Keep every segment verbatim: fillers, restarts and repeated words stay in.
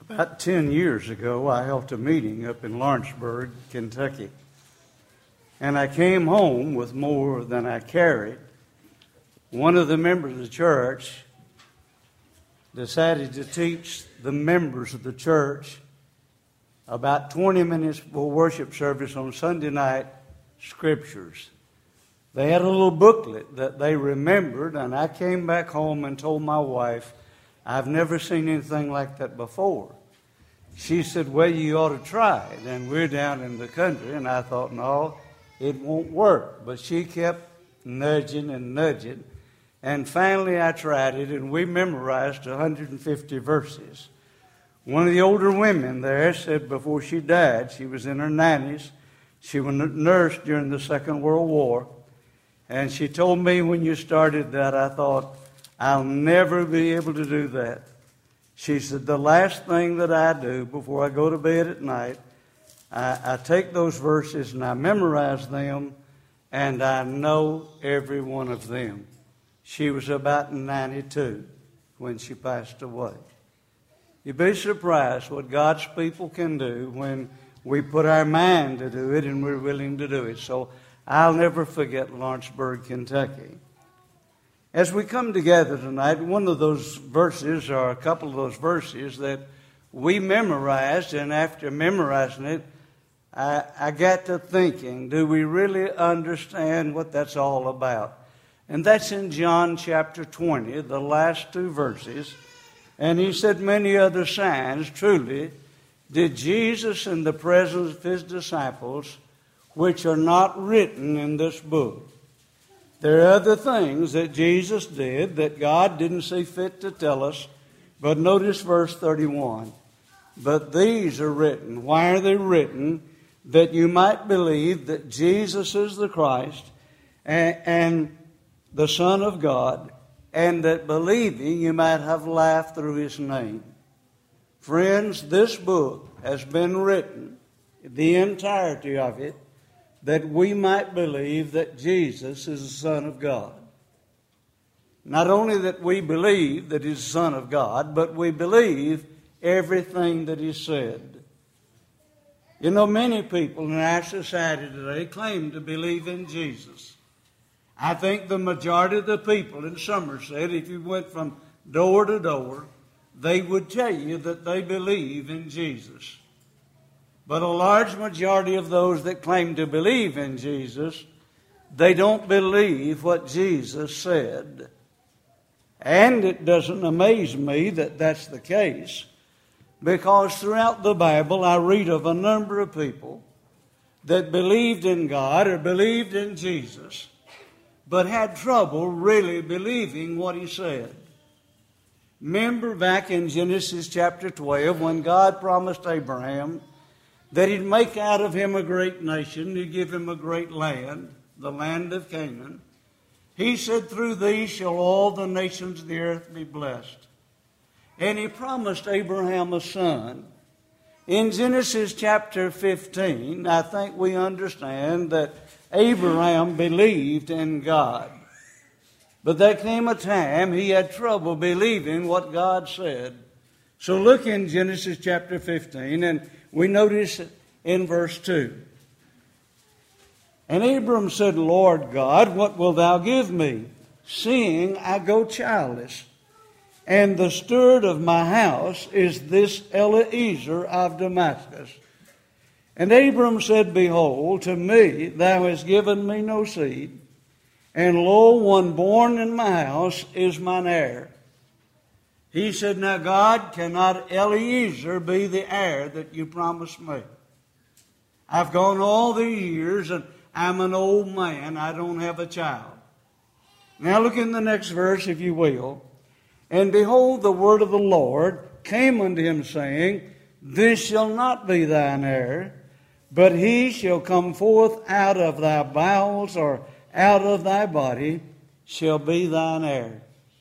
About ten years ago, I held a meeting up in Lawrenceburg, Kentucky. And I came home with more than I carried. One of the members of the church decided to teach the members of the church about twenty minutes before worship service on Sunday night scriptures. They had a little booklet that they remembered, and I came back home and told my wife, I've never seen anything like that before. She said, well, you ought to try it. And we're down in the country, and I thought, no, it won't work. But she kept nudging and nudging. And finally I tried it, and we memorized one hundred fifty verses. One of the older women there said before she died, she was in her nineties, she was a nurse during the Second World War, and she told me when you started that, I thought, I'll never be able to do that. She said, the last thing that I do before I go to bed at night, I, I take those verses and I memorize them, and I know every one of them. She was about ninety-two when she passed away. You'd be surprised what God's people can do when we put our mind to do it and we're willing to do it. So I'll never forget Lawrenceburg, Kentucky. As we come together tonight, one of those verses, or a couple of those verses that we memorized, and after memorizing it, I, I got to thinking, do we really understand what that's all about? And that's in John chapter twenty, the last two verses. And he said, many other signs, truly, did Jesus in the presence of his disciples, which are not written in this book. There are other things that Jesus did that God didn't see fit to tell us. But notice verse thirty-one. But these are written. Why are they written? That you might believe that Jesus is the Christ and, and the Son of God, and that believing you might have life through his name. Friends, this book has been written, the entirety of it, that we might believe that Jesus is the Son of God. Not only that we believe that he's the Son of God, but we believe everything that he said. You know, many people in our society today claim to believe in Jesus. I think the majority of the people in Somerset, if you went from door to door, they would tell you that they believe in Jesus. But a large majority of those that claim to believe in Jesus, they don't believe what Jesus said. And it doesn't amaze me that that's the case, because throughout the Bible I read of a number of people that believed in God or believed in Jesus, but had trouble really believing what he said. Remember back in Genesis chapter twelve when God promised Abraham that he'd make out of him a great nation, he'd give him a great land, the land of Canaan. He said, through thee shall all the nations of the earth be blessed. And he promised Abraham a son. In Genesis chapter fifteen, I think we understand that Abraham believed in God. But there came a time he had trouble believing what God said. So look in Genesis chapter fifteen, and we notice in verse two. And Abram said, Lord God, what wilt thou give me, seeing I go childless? And the steward of my house is this Eliezer of Damascus. And Abram said, behold, to me thou hast given me no seed, and lo, one born in my house is mine heir. He said, now God, cannot Eliezer be the heir that you promised me? I've gone all the years and I'm an old man. I don't have a child. Now look in the next verse, if you will. And behold, the word of the Lord came unto him, saying, this shall not be thine heir, but he shall come forth out of thy bowels, or out of thy body shall be thine heir.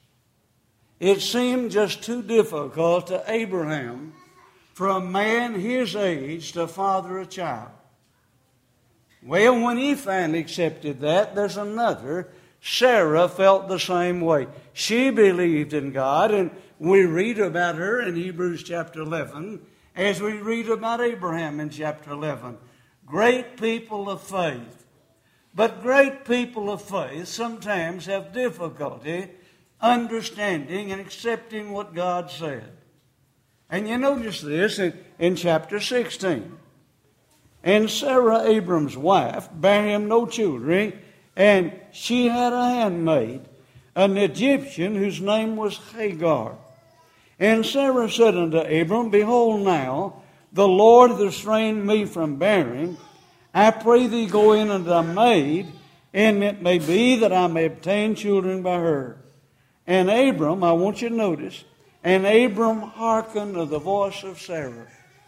It seemed just too difficult to Abraham for a man his age to father a child. Well, when he finally accepted that, there's another Sarah felt the same way. She believed in God, and we read about her in Hebrews chapter eleven, as we read about Abraham in chapter eleven. Great people of faith. But great people of faith sometimes have difficulty understanding and accepting what God said. And you notice this in, in chapter sixteen. And Sarah, Abram's wife, bare him no children, and she had a handmaid, an Egyptian, whose name was Hagar. And Sarah said unto Abram, Behold now, the Lord hath restrained me from bearing. I pray thee, go in unto thy maid, and it may be that I may obtain children by her. And Abram, I want you to notice, and Abram hearkened to the voice of Sarah.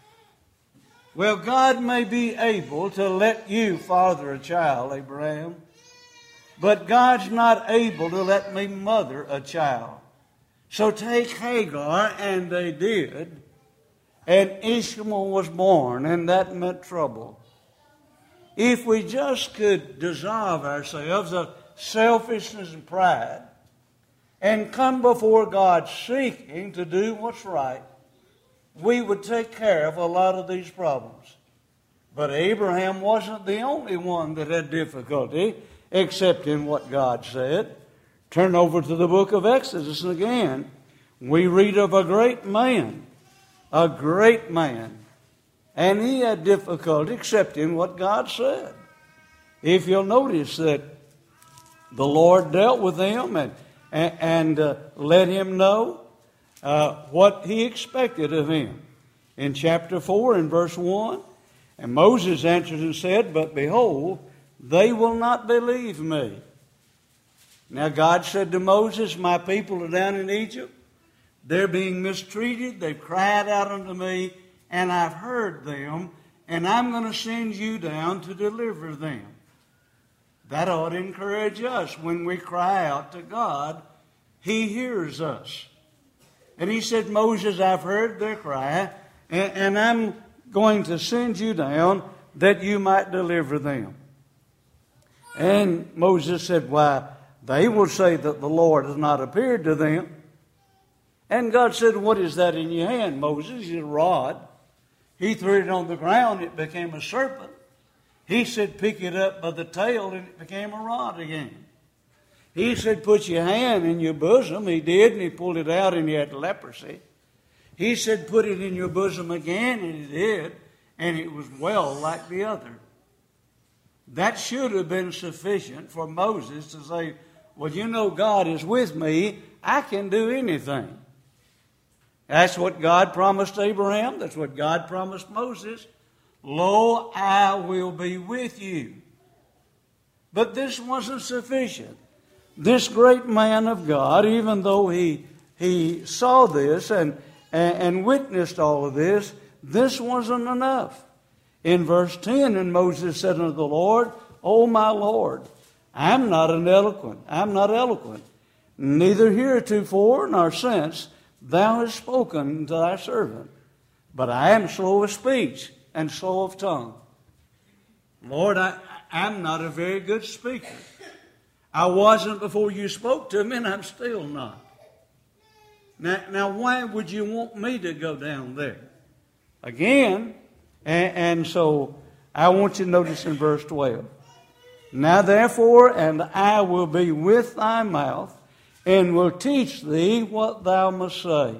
Well, God may be able to let you father a child, Abraham, but God's not able to let me mother a child. So take Hagar, and they did, and Ishmael was born, and that meant trouble. If we just could dissolve ourselves of selfishness and pride and come before God seeking to do what's right, we would take care of a lot of these problems. But Abraham wasn't the only one that had difficulty accepting what God said. Turn over to the book of Exodus again. We read of a great man, a great man, and he had difficulty accepting what God said. If you'll notice that the Lord dealt with him and, and, and uh, let him know uh, what he expected of him. In chapter four, in verse one, and Moses answered and said, But behold, they will not believe me. Now God said to Moses, My people are down in Egypt. They're being mistreated. They've cried out unto me, and I've heard them, and I'm going to send you down to deliver them. That ought to encourage us. When we cry out to God, He hears us. And He said, Moses, I've heard their cry, and, and I'm going to send you down that you might deliver them. And Moses said, Why, they will say that the Lord has not appeared to them. And God said, What is that in your hand, Moses? He said, A rod. He threw it on the ground, it became a serpent. He said, Pick it up by the tail, and it became a rod again. He said, Put your hand in your bosom. He did, and he pulled it out, and he had leprosy. He said, Put it in your bosom again, and he did, and it was well like the other. That should have been sufficient for Moses to say, Well, you know God is with me. I can do anything. That's what God promised Abraham. That's what God promised Moses. Lo, I will be with you. But this wasn't sufficient. This great man of God, even though he, he saw this and, and, and witnessed all of this, this wasn't enough. In verse ten, and Moses said unto the Lord, O my Lord, I'm not an eloquent, I'm not eloquent, neither heretofore nor since thou hast spoken to thy servant, but I am slow of speech and slow of tongue. Lord, I, I'm not a very good speaker. I wasn't before you spoke to me, and I'm still not. Now, now why would you want me to go down there? Again, and, and so I want you to notice in verse twelve. Now therefore, and I will be with thy mouth, and will teach thee what thou must say.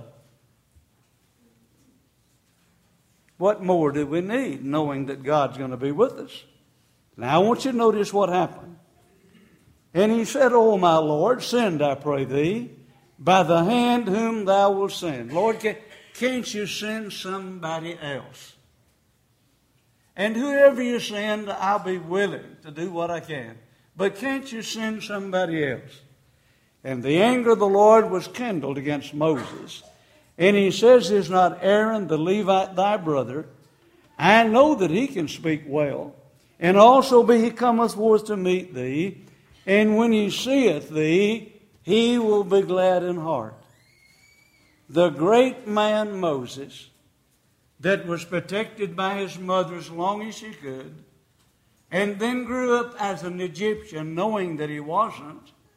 What more do we need, knowing that God's going to be with us? Now I want you to notice what happened. And he said, O my Lord, send, I pray thee, by the hand whom thou wilt send. Lord, can, can't you send somebody else? And whoever you send, I'll be willing to do what I can. But can't you send somebody else? And the anger of the Lord was kindled against Moses. And he says, Is not Aaron the Levite thy brother? I know that he can speak well. And also be he cometh forth to meet thee. And when he seeth thee, he will be glad in heart. The great man Moses, that was protected by his mother as long as he could, and then grew up as an Egyptian, knowing that he wasn't,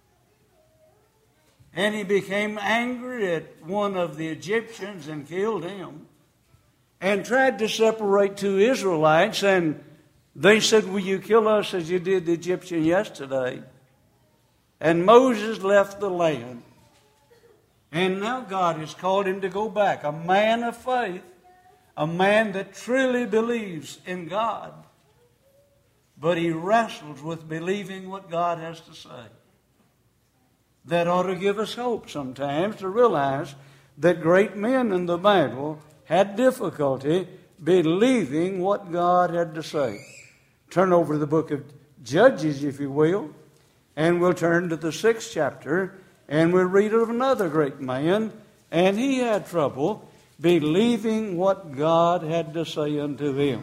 And he became angry at one of the Egyptians and killed him. And tried to separate two Israelites. And they said, will you kill us as you did the Egyptian yesterday? And Moses left the land. And now God has called him to go back. A man of faith. A man that truly believes in God. But he wrestles with believing what God has to say. That ought to give us hope sometimes to realize that great men in the Bible had difficulty believing what God had to say. Turn over to the book of Judges, if you will, and we'll turn to the sixth chapter, and we'll read of another great man, and he had trouble believing what God had to say unto him.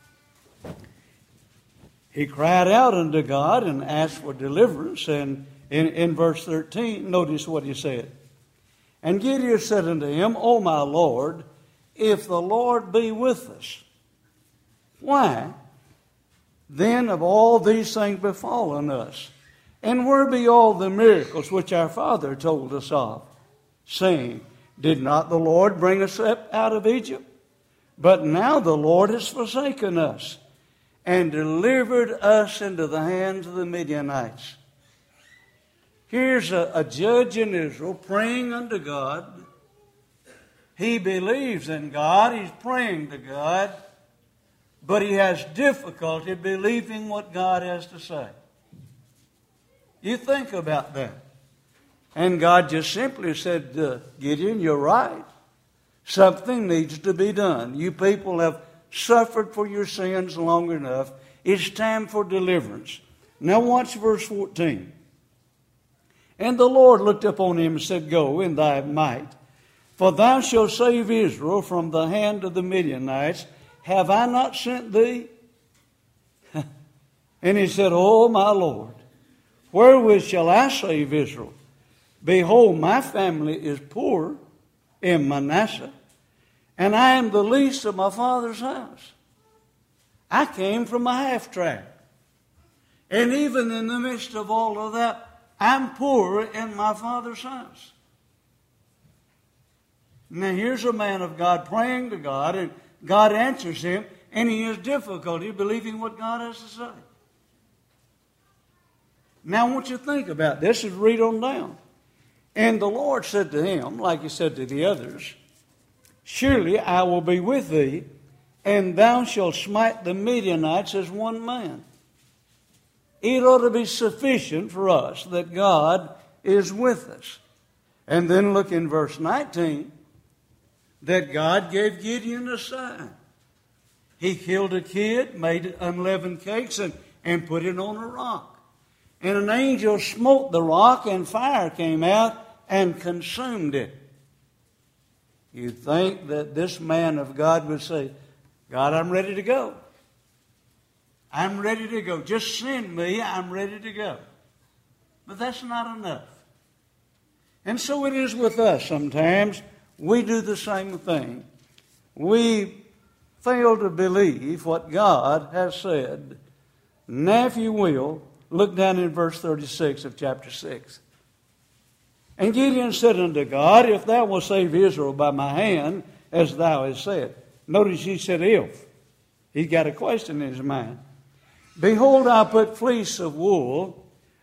He cried out unto God and asked for deliverance, and in, in verse thirteen, notice what he said. And Gideon said unto him, O my Lord, if the Lord be with us, why then have all these things befallen us? And where be all the miracles which our father told us of, saying, did not the Lord bring us up out of Egypt? But now the Lord has forsaken us and delivered us into the hands of the Midianites. Here's a, a judge in Israel praying unto God. He believes in God. He's praying to God. But he has difficulty believing what God has to say. You think about that. And God just simply said, uh, Gideon, you're right. Something needs to be done. You people have suffered for your sins long enough. It's time for deliverance. Now watch verse fourteen. And the Lord looked upon him and said, go in thy might, for thou shalt save Israel from the hand of the Midianites. Have I not sent thee? And he said, O my Lord, wherewith shall I save Israel? Behold, my family is poor in Manasseh, and I am the least of my father's house. I came from a half-tribe. And even in the midst of all of that, I'm poor in my father's house. Now here's a man of God praying to God, and God answers him, and he has difficulty believing what God has to say. Now I want you to think about this and read on down. And the Lord said to him, like he said to the others, surely I will be with thee, and thou shalt smite the Midianites as one man. It ought to be sufficient for us that God is with us. And then look in verse nineteen, that God gave Gideon a sign. He killed a kid, made unleavened cakes, and, and put it on a rock. And an angel smote the rock, and fire came out and consumed it. You'd think that this man of God would say, God, I'm ready to go. I'm ready to go. Just send me. I'm ready to go. But that's not enough. And so it is with us sometimes. We do the same thing. We fail to believe what God has said. Now, if you will, look down in verse thirty-six of chapter six. And Gideon said unto God, if thou wilt save Israel by my hand, as thou hast said. Notice he said if. He's got a question in his mind. Behold, I put fleece of wool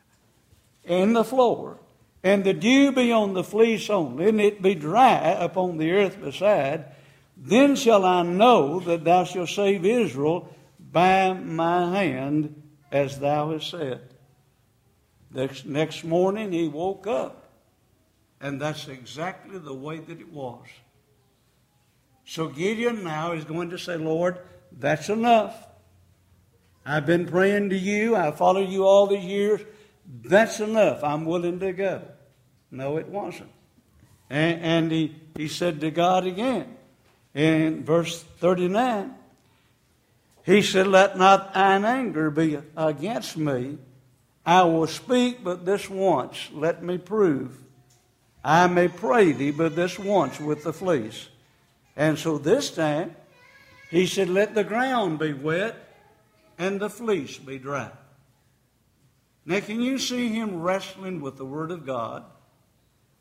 in the floor, and the dew be on the fleece only, and it be dry upon the earth beside. Then shall I know that thou shalt save Israel by my hand, as thou hast said. Next, next morning he woke up, and that's exactly the way that it was. So Gideon now is going to say, Lord, that's enough. I've been praying to you. I followed you all these years. That's enough. I'm willing to go. No, it wasn't. And, and he, he said to God again, in verse thirty-nine, he said, let not thine anger be against me. I will speak but this once. Let me prove. I may pray thee but this once with the fleece. And so this time, he said, let the ground be wet and the fleece be dry. Now, can you see him wrestling with the Word of God?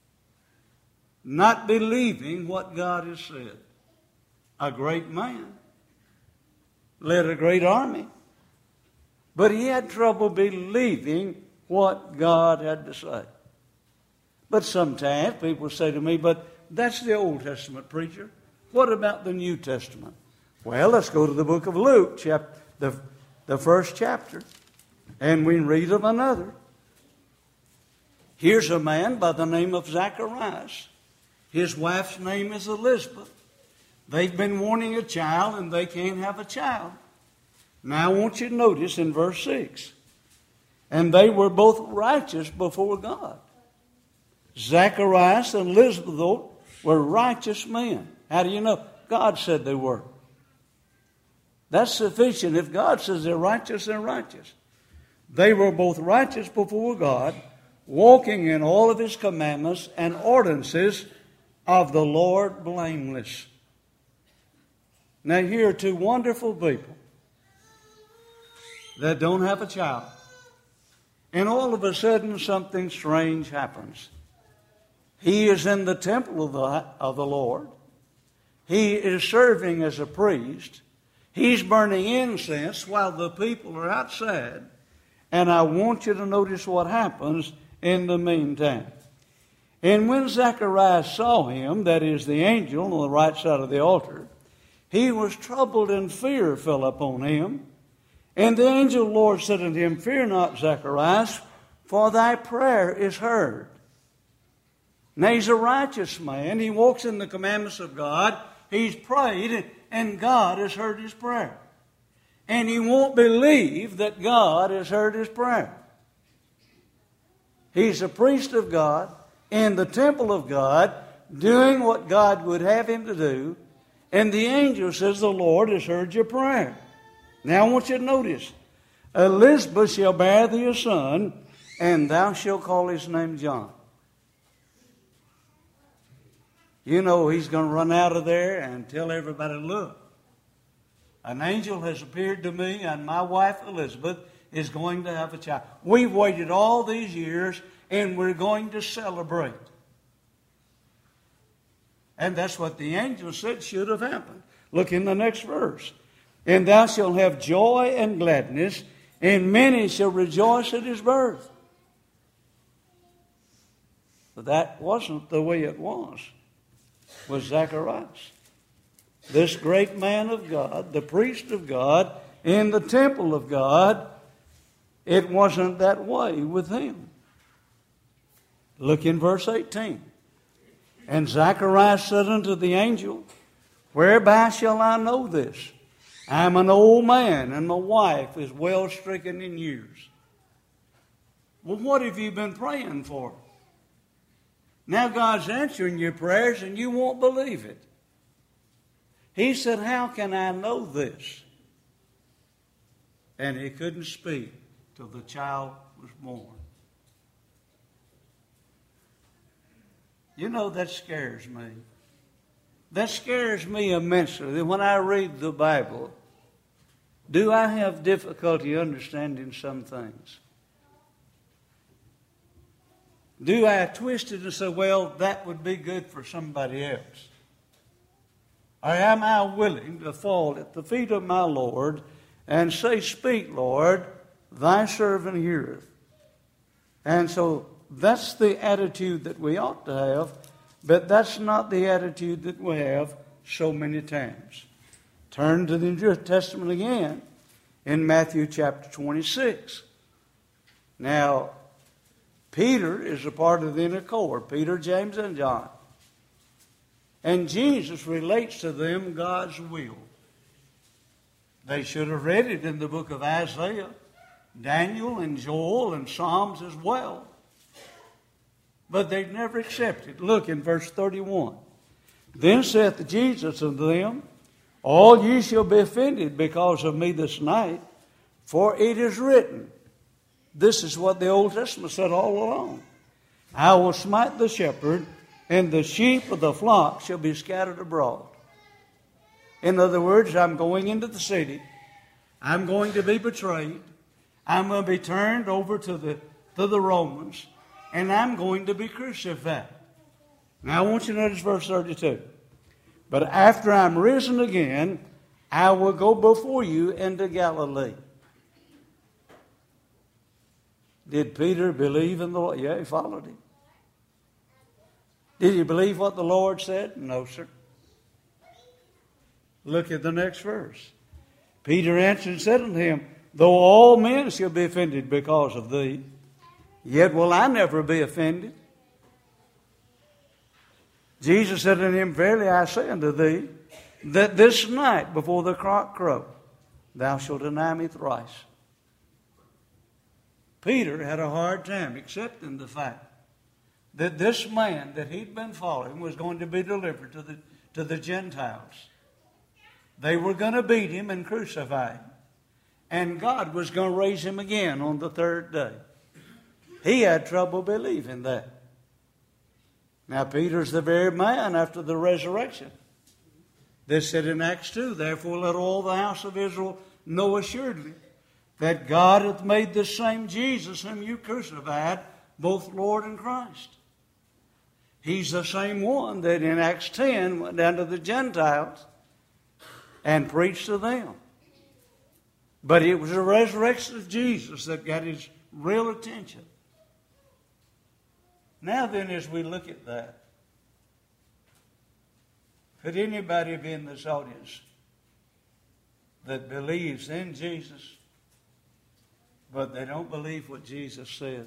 not believing what God has said. A great man, led a great army, but he had trouble believing what God had to say. But sometimes people say to me, but that's the Old Testament, preacher. What about the New Testament? Well, let's go to the book of Luke, chapter, the, the first chapter, and we read of another. Here's a man by the name of Zacharias. His wife's name is Elizabeth. They've been wanting a child, and they can't have a child. Now I want you to notice in verse six. And they were both righteous before God. Zacharias and Elizabeth were righteous men. How do you know? God said they were. That's sufficient. If God says they're righteous, they're righteous. They were both righteous before God, walking in all of His commandments and ordinances of the Lord blameless. Now here are two wonderful people that don't have a child. And all of a sudden something strange happens. He is in the temple of the, of the Lord. He is serving as a priest. He's burning incense while the people are outside. And I want you to notice what happens in the meantime. And when Zacharias saw him, that is the angel on the right side of the altar, he was troubled, and fear fell upon him. And the angel of the Lord said unto him, Fear not, Zacharias, for thy prayer is heard. Now he's a righteous man. He walks in the commandments of God. He's prayed, and God has heard his prayer. And he won't believe that God has heard his prayer. He's a priest of God in the temple of God, doing what God would have him to do. And the angel says, The Lord has heard your prayer. Now I want you to notice, Elizabeth shall bear thee a son, and thou shalt call his name John. You know he's going to run out of there and tell everybody, look, an angel has appeared to me, and my wife Elizabeth is going to have a child. We've waited all these years, and we're going to celebrate. And that's what the angel said should have happened. Look in the next verse. And thou shalt have joy and gladness, and many shall rejoice at his birth. But that wasn't the way it was with Zacharias. This great man of God, the priest of God, in the temple of God, it wasn't that way with him. Look in verse eighteen. And Zacharias said unto the angel, Whereby shall I know this? I am an old man, and my wife is well stricken in years. Well, what have you been praying for? Now God's answering your prayers, and you won't believe it. He said, How can I know this? And he couldn't speak till the child was born. You know, that scares me. That scares me immensely. When I read the Bible, do I have difficulty understanding some things? Do I twist it and say, well, that would be good for somebody else? Or am I willing to fall at the feet of my Lord and say, Speak, Lord, thy servant heareth? And so that's the attitude that we ought to have, but that's not the attitude that we have so many times. Turn to the New Testament again in Matthew chapter twenty-six. Now, Peter is a part of the inner court, Peter, James, and John. And Jesus relates to them God's will. They should have read it in the book of Isaiah, Daniel, and Joel, and Psalms as well. But they've never accepted. Look in verse thirty-one. Then saith Jesus unto them, All ye shall be offended because of me this night, for it is written. This is what the Old Testament said all along. I will smite the shepherd, and the sheep of the flock shall be scattered abroad. In other words, I'm going into the city. I'm going to be betrayed. I'm going to be turned over to the, to the Romans. And I'm going to be crucified. Now I want you to notice verse thirty-two. But after I'm risen again, I will go before you into Galilee. Did Peter believe in the Lord? Yeah, he followed him. Did he believe what the Lord said? No, sir. Look at the next verse. Peter answered and said unto him, though all men shall be offended because of thee, yet will I never be offended. Jesus said unto him, verily I say unto thee, that this night before the cock crow, thou shalt deny me thrice. Peter had a hard time accepting the fact that this man that he'd been following was going to be delivered to the, to the Gentiles. They were going to beat him and crucify him. And God was going to raise him again on the third day. He had trouble believing that. Now, Peter's the very man after the resurrection. This said in Acts two, therefore let all the house of Israel know assuredly that God hath made this same Jesus whom you crucified, both Lord and Christ. He's the same one that in Acts ten went down to the Gentiles and preached to them. But it was the resurrection of Jesus that got his real attention. Now then, as we look at that, could anybody be in this audience that believes in Jesus, but they don't believe what Jesus said?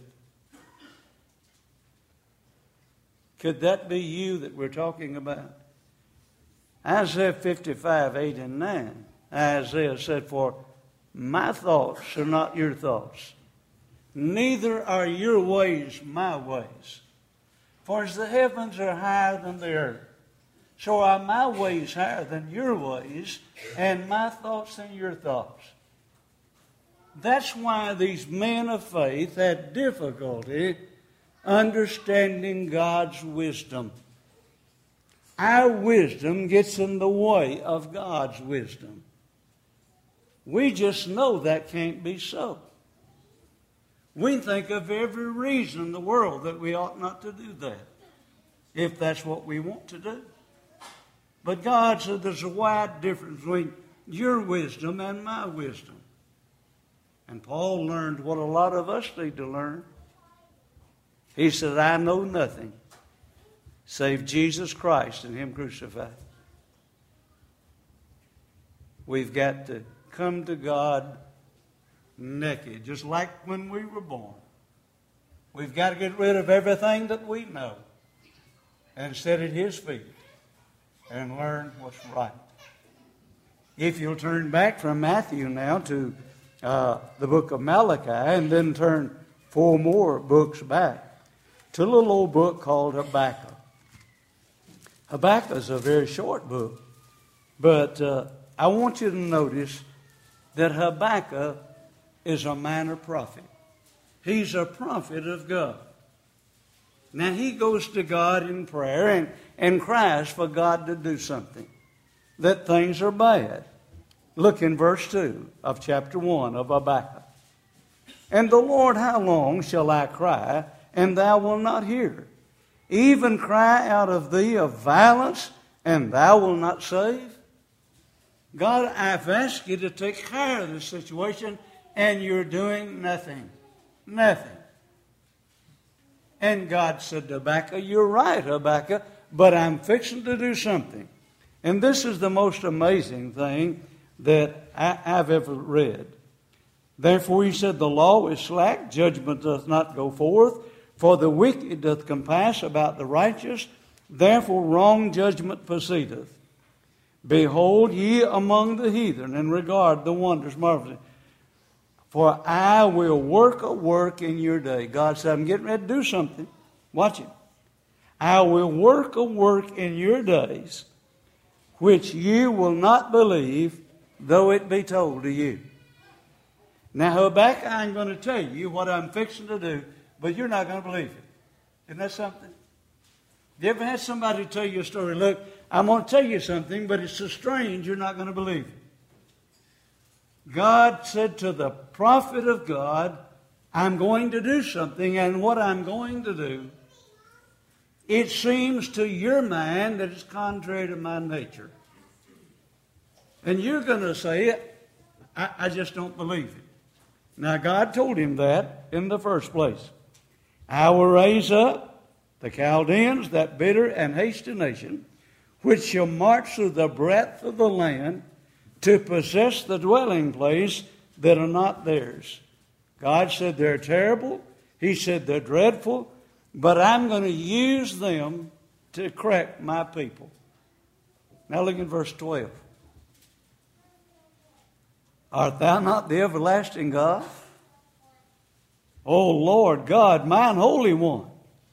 Could that be you that we're talking about? Isaiah fifty-five, eight and nine. Isaiah said, for my thoughts are not your thoughts, neither are your ways my ways. For as the heavens are higher than the earth, so are my ways higher than your ways, and my thoughts than your thoughts. That's why these men of faith had difficulty understanding God's wisdom. Our wisdom gets in the way of God's wisdom. We just know that can't be so. We think of every reason in the world that we ought not to do that, if that's what we want to do. But God said there's a wide difference between your wisdom and my wisdom. And Paul learned what a lot of us need to learn. He said, I know nothing save Jesus Christ and Him crucified. We've got to come to God naked, just like when we were born. We've got to get rid of everything that we know and sit at His feet and learn what's right. If you'll turn back from Matthew now to uh, the book of Malachi, and then turn four more books back to a little old book called Habakkuk. Habakkuk is a very short book, but uh, I want you to notice that Habakkuk is a minor prophet. He's a prophet of God. Now he goes to God in prayer and, and cries for God to do something, that things are bad. Look in verse two of chapter one of Habakkuk. And the Lord, how long shall I cry, and thou wilt not hear? Even cry out of thee of violence, and thou wilt not save? God, I've asked you to take care of this situation, and you're doing nothing. Nothing. And God said to Habakkuk, you're right, Habakkuk, but I'm fixing to do something. And this is the most amazing thing that I, I've ever read. Therefore he said, the law is slack, judgment doth not go forth, for the wicked doth compass about the righteous, therefore wrong judgment proceedeth. Behold ye among the heathen, and regard the wonders marvelous. For I will work a work in your day. God said, I'm getting ready to do something. Watch it. I will work a work in your days, which you will not believe, though it be told to you. Now, Habakkuk, I'm going to tell you what I'm fixing to do, but you're not going to believe it. Isn't that something? You ever had somebody tell you a story? Look, I'm going to tell you something, but it's so strange you're not going to believe it. God said to the prophet of God, I'm going to do something, and what I'm going to do it seems to your mind that it's contrary to my nature. And you're going to say, I, I just don't believe it. Now, God told him that in the first place. I will raise up the Chaldeans, that bitter and hasty nation, which shall march through the breadth of the land to possess the dwelling place that are not theirs. God said they're terrible. He said they're dreadful. But I'm going to use them to correct my people. Now look at verse twelve. Art thou not the everlasting God? O Lord God, mine Holy One.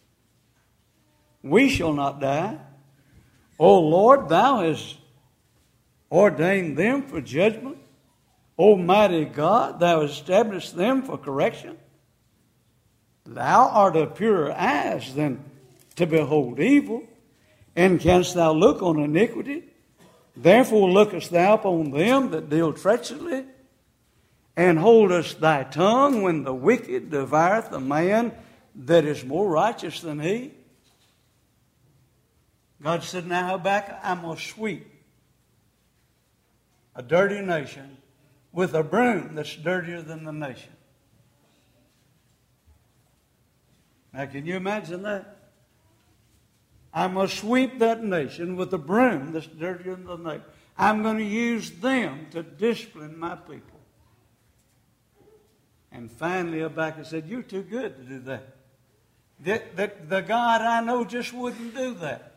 We shall not die. O Lord, thou hast ordained them for judgment. Almighty God, thou hast established them for correction. Thou art of purer eyes than to behold evil, and canst thou look on iniquity? Therefore lookest thou upon them that deal treacherously, and holdest thy tongue when the wicked devoureth a man that is more righteous than he. God said, now Habakkuk, I'm going to sweep a dirty nation with a broom that's dirtier than the nation. Now, can you imagine that? I'm going to sweep that nation with a broom that's dirtier than the nation. I'm going to use them to discipline my people. And finally, Habakkuk said, you're too good to do that. The, the, the God I know just wouldn't do that.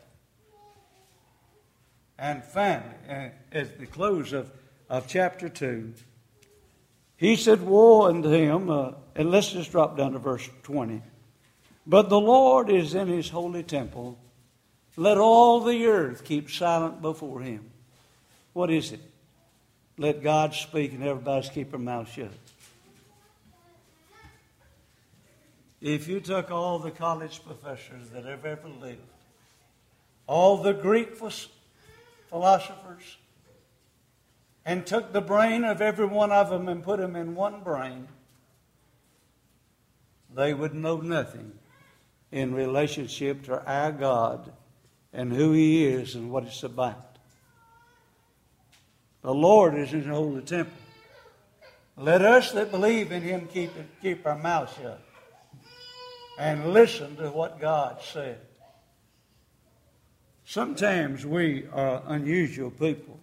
And finally, at the close of, of chapter two, he said, woe unto him, uh, and let's just drop down to verse twenty. But the Lord is in his holy temple. Let all the earth keep silent before him. What is it? Let God speak and everybody's keep their mouth shut. If you took all the college professors that have ever lived, all the Greek philosophers, and took the brain of every one of them and put them in one brain, they would know nothing in relationship to our God and who He is and what it's about. The Lord is in the holy temple. Let us that believe in Him keep, it, keep our mouth shut and listen to what God said. Sometimes we are unusual people.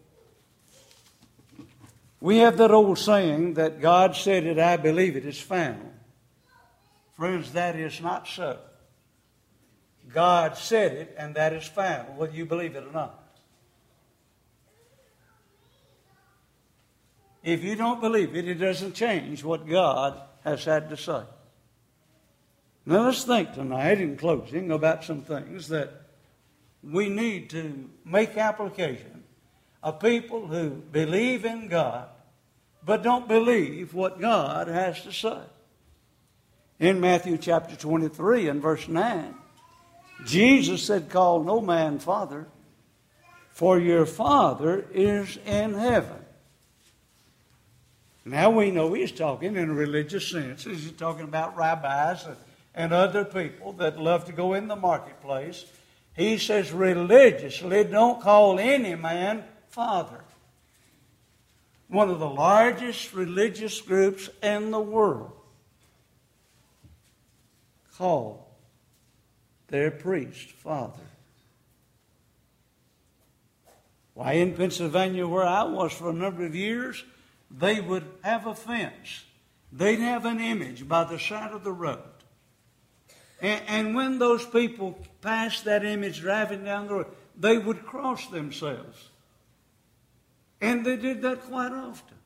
We have that old saying that God said it, I believe it, it's final. Friends, that is not so. God said it, and that is final, whether you believe it or not. If you don't believe it, it doesn't change what God has had to say. Now let's think tonight in closing about some things that we need to make application of people who believe in God but don't believe what God has to say. In Matthew chapter twenty-three and verse nine, Jesus said, call no man father, for your Father is in heaven. Now we know He's talking in a religious sense. He's talking about rabbis and other people that love to go in the marketplace. He says religiously, don't call any man father. One of the largest religious groups in the world call their priest father. Why, in Pennsylvania, where I was for a number of years, they would have a fence. They'd have an image by the side of the road. And, and when those people passed that image driving down the road, they would cross themselves. And they did that quite often.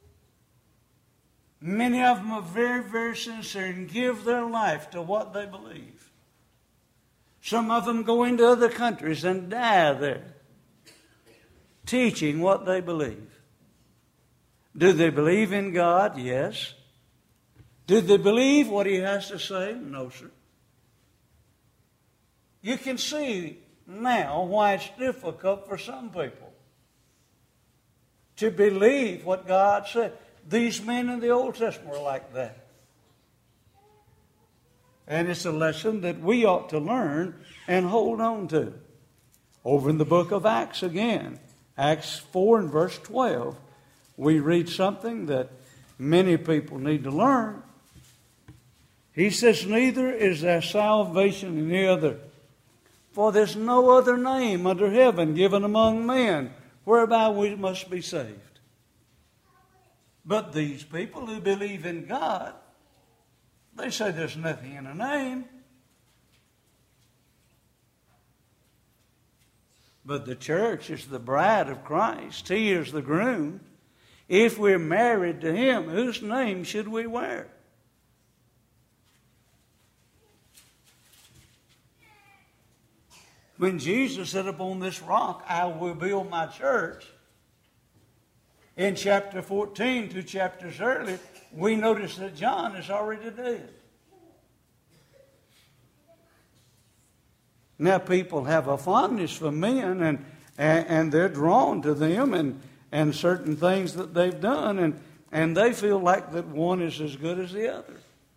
Many of them are very, very sincere and give their life to what they believe. Some of them go into other countries and die there, teaching what they believe. Do they believe in God? Yes. Do they believe what He has to say? No, sir. You can see now why it's difficult for some people to believe what God said. These men in the Old Testament were like that. And it's a lesson that we ought to learn and hold on to. Over in the book of Acts again, Acts four and verse twelve, we read something that many people need to learn. He says, neither is there salvation in any other, for there's no other name under heaven given among men whereby we must be saved. But these people who believe in God, they say there's nothing in a name. But the church is the bride of Christ. He is the groom. If we're married to Him, whose name should we wear? When Jesus said, upon this rock I will build my church, in chapter fourteen, two chapters earlier, we notice that John is already dead. Now people have a fondness for men, and, and, and they're drawn to them and, and certain things that they've done, and, and they feel like that one is as good as the other.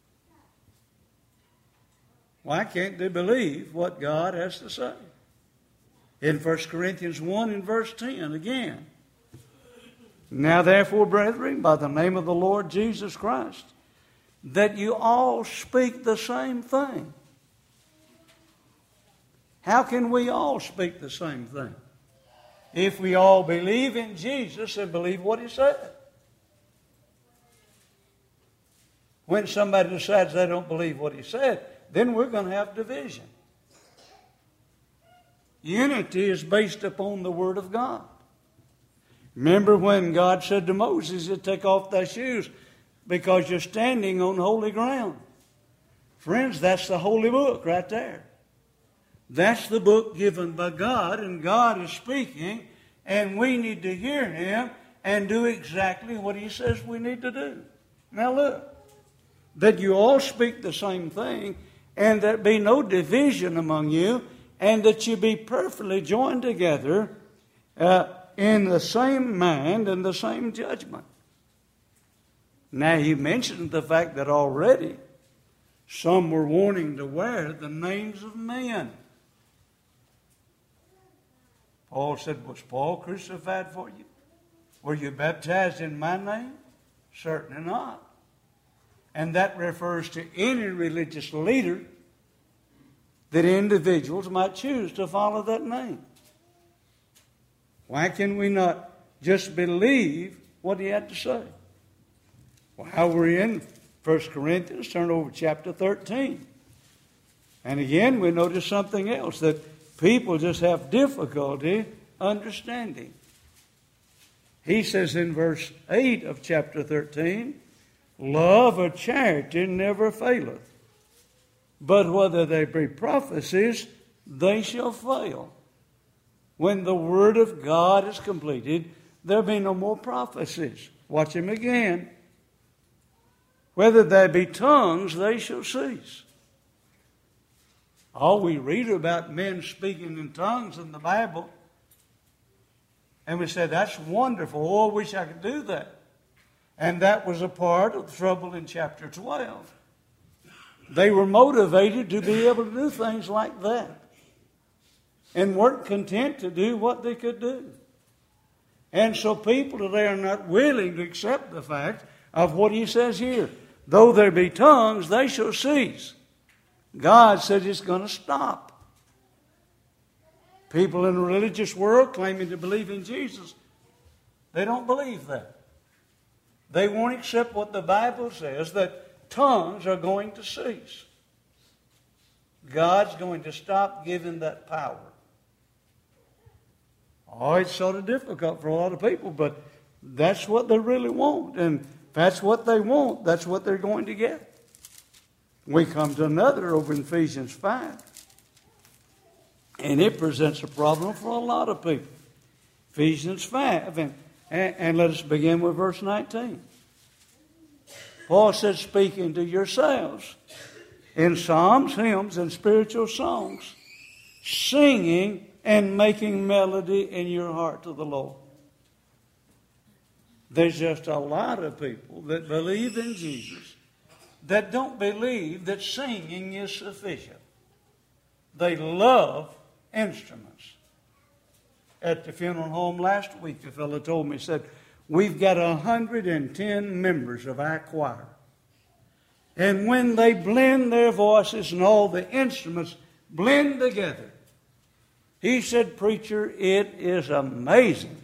Why can't they believe what God has to say? In First Corinthians one and verse ten again. Now therefore, brethren, by the name of the Lord Jesus Christ, that you all speak the same thing. How can we all speak the same thing? If we all believe in Jesus and believe what He said. When somebody decides they don't believe what He said, then we're going to have division. Unity is based upon the Word of God. Remember when God said to Moses, you take off thy shoes because you're standing on holy ground. Friends, that's the holy book right there. That's the book given by God, and God is speaking, and we need to hear Him and do exactly what He says we need to do. Now look, that you all speak the same thing, and there be no division among you, and that you be perfectly joined together uh, in the same mind and the same judgment. Now he mentioned the fact that already some were wanting to wear the names of men. Paul said, was Paul crucified for you? Were you baptized in my name? Certainly not. And that refers to any religious leader that individuals might choose to follow that name. Why can we not just believe what he had to say? While we're in First Corinthians, turn over to chapter thirteen. And again, we notice something else, that people just have difficulty understanding. He says in verse eight of chapter thirteen, love or charity never faileth, but whether they be prophecies, they shall fail. When the word of God is completed, there'll be no more prophecies. Watch him again. Whether they be tongues, they shall cease. All we read about men speaking in tongues in the Bible, and we say, that's wonderful. Oh, I wish I could do that. And that was a part of the trouble in chapter twelve. They were motivated to be able to do things like that, and weren't content to do what they could do. And so people today are not willing to accept the fact of what he says here. Though there be tongues, they shall cease. God said it's going to stop. People in the religious world claiming to believe in Jesus, they don't believe that. They won't accept what the Bible says, that tongues are going to cease. God's going to stop giving that power. Oh, it's sort of difficult for a lot of people, but that's what they really want. And if that's what they want, that's what they're going to get. We come to another over in Ephesians five. And it presents a problem for a lot of people. Ephesians five. And, and, and let us begin with verse nineteen. Paul said, speaking to yourselves in psalms, hymns, and spiritual songs, singing and making melody in your heart to the Lord. There's just a lot of people that believe in Jesus that don't believe that singing is sufficient. They love instruments. At the funeral home last week, a fellow told me, said, we've got one hundred ten members of our choir. And when they blend their voices and all the instruments blend together, he said, preacher, it is amazing.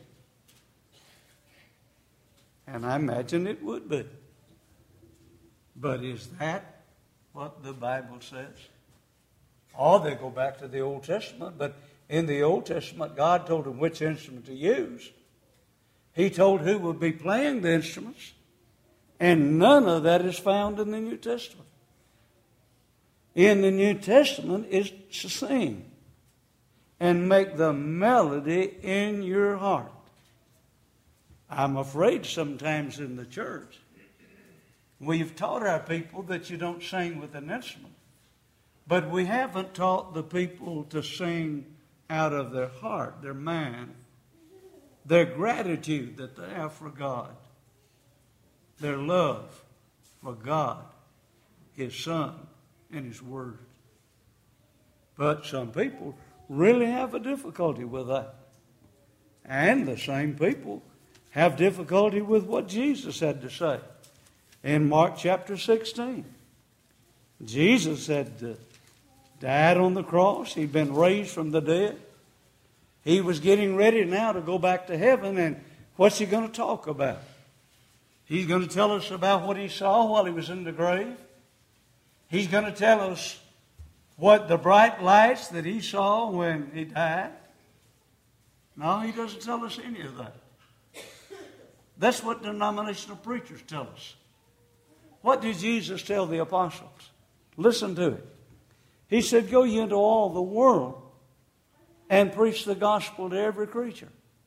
And I imagine it would be. But is that what the Bible says? Or they go back to the Old Testament, but in the Old Testament, God told them which instrument to use. He told who would be playing the instruments. And none of that is found in the New Testament. In the New Testament is to sing and make the melody in your heart. I'm afraid sometimes in the church, we've taught our people that you don't sing with an instrument. But we haven't taught the people to sing out of their heart, their mind, their gratitude that they have for God, their love for God, His Son, and His Word. But some people really have a difficulty with that. And the same people have difficulty with what Jesus had to say. In Mark chapter sixteen, Jesus had uh, died on the cross. He'd been raised from the dead. He was getting ready now to go back to heaven. And what's he going to talk about? He's going to tell us about what he saw while he was in the grave. He's going to tell us what the bright lights that he saw when he died. No, he doesn't tell us any of that. That's what denominational preachers tell us. What did Jesus tell the apostles? Listen to it. He said, go ye into all the world and preach the gospel to every creature.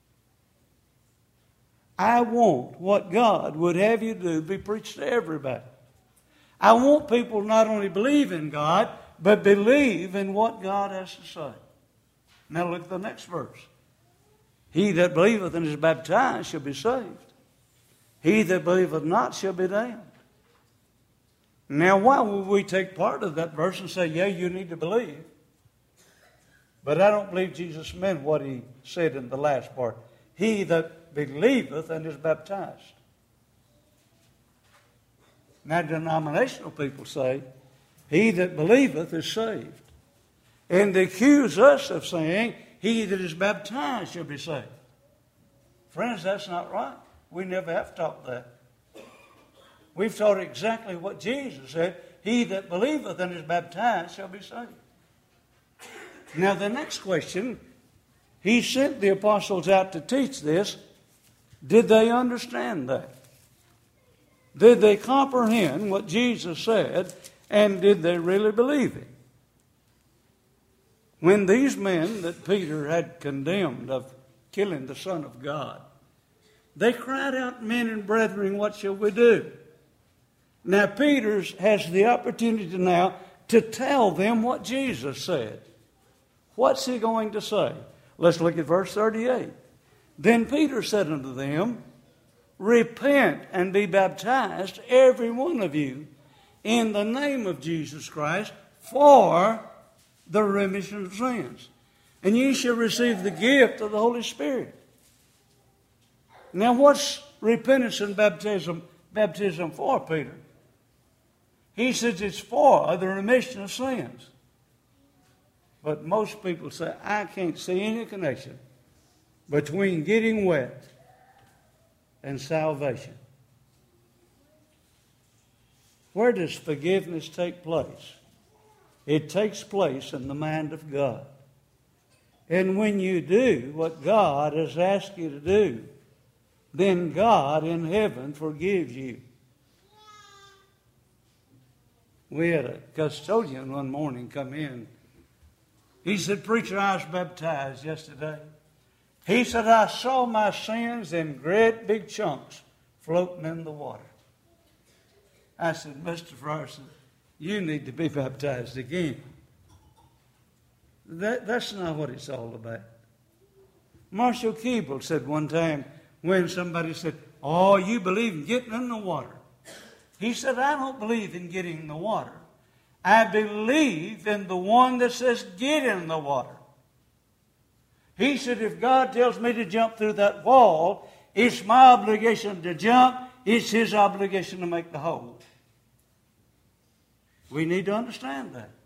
I want what God would have you do be preached to everybody. I want people not only believe in God, but believe in what God has to say. Now look at the next verse. He that believeth and is baptized shall be saved. He that believeth not shall be damned. Now, why would we take part of that verse and say, yeah, you need to believe? But I don't believe Jesus meant what he said in the last part. He that believeth and is baptized. Now, denominational people say, he that believeth is saved. And they accuse us of saying, he that is baptized shall be saved. Friends, that's not right. We never have taught that. We've taught exactly what Jesus said. He that believeth and is baptized shall be saved. Now the next question, he sent the apostles out to teach this. Did they understand that? Did they comprehend what Jesus said? And did they really believe it? When these men that Peter had condemned of killing the Son of God, they cried out, men and brethren, what shall we do? Now Peter has the opportunity now to tell them what Jesus said. What's he going to say? Let's look at verse thirty-eight. Then Peter said unto them, repent and be baptized, every one of you, in the name of Jesus Christ, for the remission of sins. And ye shall receive the gift of the Holy Spirit. Now what's repentance and baptism, baptism for, Peter? He says it's for the remission of sins. But most people say, I can't see any connection between getting wet and salvation. Where does forgiveness take place? It takes place in the mind of God. And when you do what God has asked you to do, then God in heaven forgives you. We had a custodian one morning come in. He said, preacher, I was baptized yesterday. He said, I saw my sins in great big chunks floating in the water. I said, Mister Frierson, you need to be baptized again. That, that's not what it's all about. Marshall Keeble said one time when somebody said, oh, you believe in getting in the water. He said, I don't believe in getting in the water. I believe in the one that says get in the water. He said, if God tells me to jump through that wall, it's my obligation to jump. It's His obligation to make the hole. We need to understand that.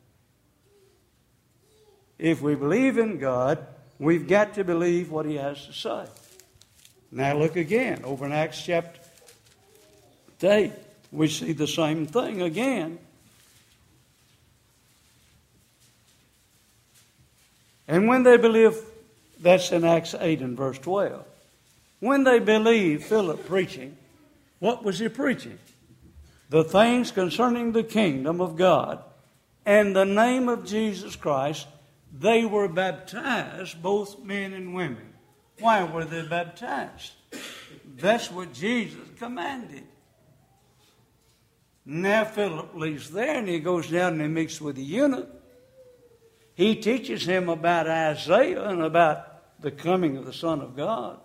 If we believe in God, we've got to believe what He has to say. Now look again, over in Acts chapter eight, we see the same thing again. And when they believe, that's in Acts eight and verse twelve. When they believed Philip preaching, what was he preaching? The things concerning the kingdom of God and the name of Jesus Christ. They were baptized, both men and women. Why were they baptized? That's what Jesus commanded. Now Philip leaves there and he goes down and he meets with the eunuch. He teaches him about Isaiah and about the coming of the Son of God.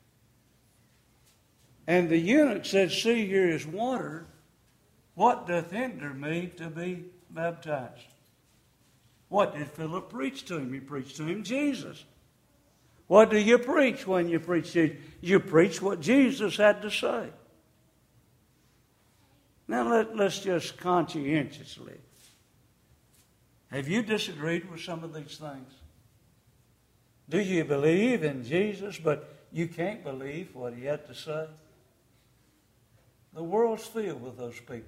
And the eunuch said, see, here is water. What doth hinder me to be baptized? What did Philip preach to him? He preached to him Jesus. What do you preach when you preach Jesus? You preach what Jesus had to say. Now let, let's just conscientiously. Have you disagreed with some of these things? Do you believe in Jesus, but you can't believe what He had to say? The world's filled with those people.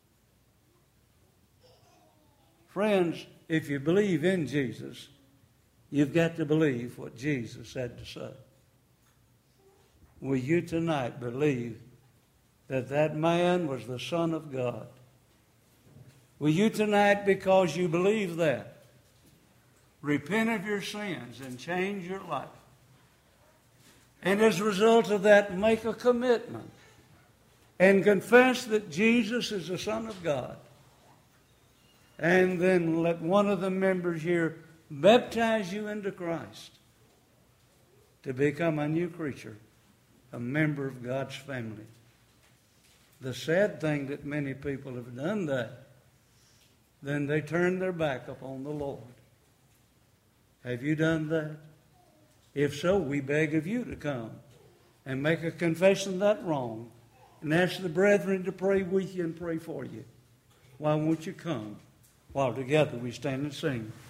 Friends, if you believe in Jesus, you've got to believe what Jesus had to say. Will you tonight believe that that man was the Son of God? Will you tonight, because you believe that, repent of your sins and change your life? And as a result of that, make a commitment and confess that Jesus is the Son of God. And then let one of the members here baptize you into Christ to become a new creature, a member of God's family. The sad thing that many people have done that, then they turn their back upon the Lord. Have you done that? If so, we beg of you to come and make a confession of that wrong and ask the brethren to pray with you and pray for you. Why won't you come while together we stand and sing?